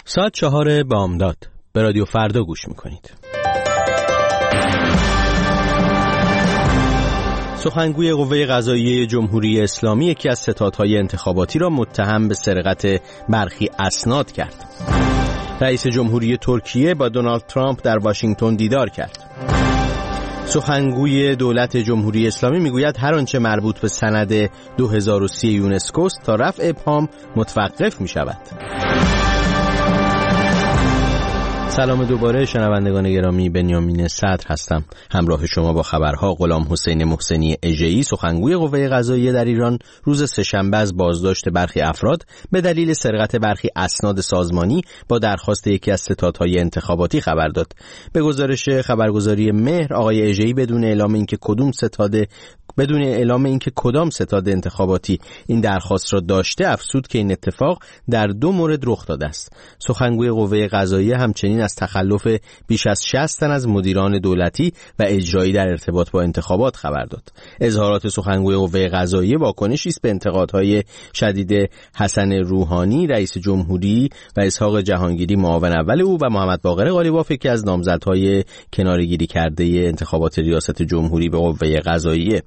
ساعت 4 بامداد به رادیو فردا گوش میکنید. سخنگوی قوه قضاییه جمهوری اسلامی یکی از ستادهای انتخاباتی را متهم به سرقت برخی اسناد کرد. رئیس جمهوری ترکیه با دونالد ترامپ در واشنگتن دیدار کرد. سخنگوی دولت جمهوری اسلامی میگوید هر آنچه مربوط به سند 2030 یونسکو است تا رفع ابهام متوقف می شود. سلام دوباره شنوندگان گرامی، بنیامین صدر هستم. همراه شما با خبرها. غلام حسین محسنی اژه‌ای سخنگوی قوه قضاییه در ایران روز سه‌شنبه از بازداشت برخی افراد به دلیل سرقت برخی اسناد سازمانی با درخواست یکی از ستادهای انتخاباتی خبر داد. به گزارش خبرگزاری مهر، آقای اژه‌ای بدون اعلام اینکه کدام ستاد انتخاباتی این درخواست را داشته افزود که این اتفاق در 2 مورد رخ داده است. سخنگوی قوه قضاییه همچنین از تخلف بیش از 60 تن از مدیران دولتی و اجرایی در ارتباط با انتخابات خبر داد. اظهارات سخنگوی قوه قضاییه واکنشی است به انتقادهای شدید حسن روحانی رئیس جمهوری و اسحاق جهانگیری معاون اول او و محمد باقر قالیباف که از نامزدهای کناره‌گیری کرده انتخابات ریاست جمهوری به قوه قضاییه.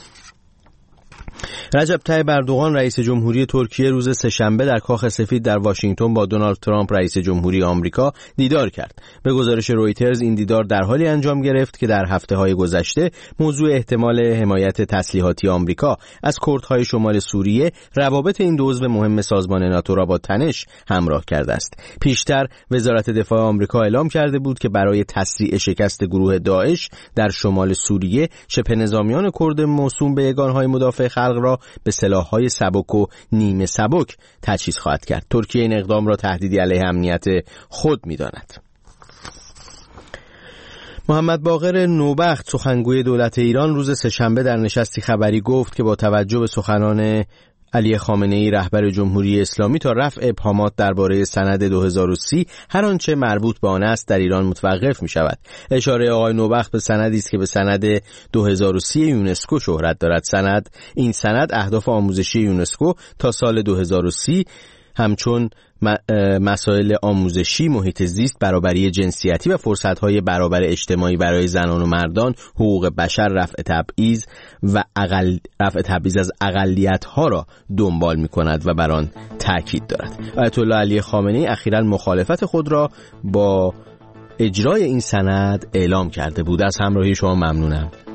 رجب طیب اردوغان رئیس جمهوری ترکیه روز سه‌شنبه در کاخ سفید در واشنگتن با دونالد ترامپ رئیس جمهوری آمریکا دیدار کرد. به گزارش رویترز این دیدار در حالی انجام گرفت که در هفته‌های گذشته موضوع احتمال حمایت تسلیحاتی آمریکا از کردهای شمال سوریه روابط این دو عضو مهم سازمان ناتو را با تنش همراه کرده است. پیشتر وزارت دفاع آمریکا اعلام کرده بود که برای تسریع شکست گروه داعش در شمال سوریه شبه نظامیان کرد موسوم به یگانهای مدافع خلق را به سلاح‌های سبک و نیمه سبک تجهیز خواهد کرد. ترکیه این اقدام را تهدیدی علیه امنیت خود می‌داند. محمد باقر نوبخت سخنگوی دولت ایران روز سه‌شنبه در نشستی خبری گفت که با توجه به سخنان علی خامنه‌ای رهبر جمهوری اسلامی تا رفع ابهامات درباره سند 2030 هر آنچه مربوط به آن است در ایران متوقف می شود. اشاره آقای نوبخت به سندی است که به سند 2030 یونسکو شهرت دارد. این سند اهداف آموزشی یونسکو تا سال 2030 همچون مسائل آموزشی، محیط زیست، برابری جنسیتی و فرصت‌های برابر اجتماعی برای زنان و مردان، حقوق بشر، رفع تبعیض از اقلیت‌ها را دنبال می‌کند و بر آن تاکید دارد. آیت الله علی خامنه‌ای اخیراً مخالفت خود را با اجرای این سند اعلام کرده بود. از همراهی شما ممنونم.